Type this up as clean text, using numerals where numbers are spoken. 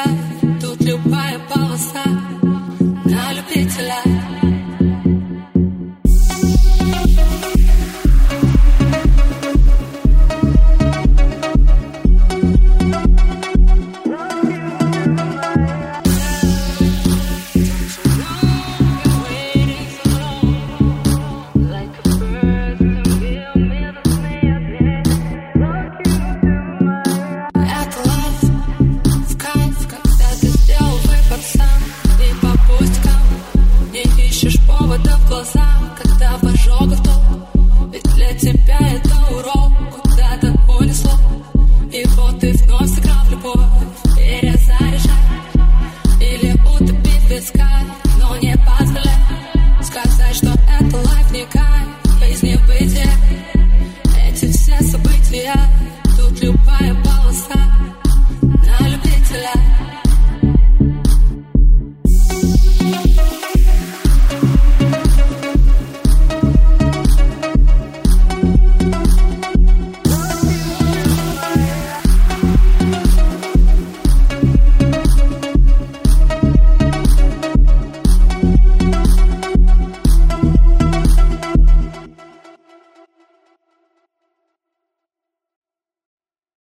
тебя. Тут любая полоса на любителя. Когда в ожогах топ, ведь для тебя это урок куда-то унесло. И вот ты вновь сыграл в любовь, перезаряжай.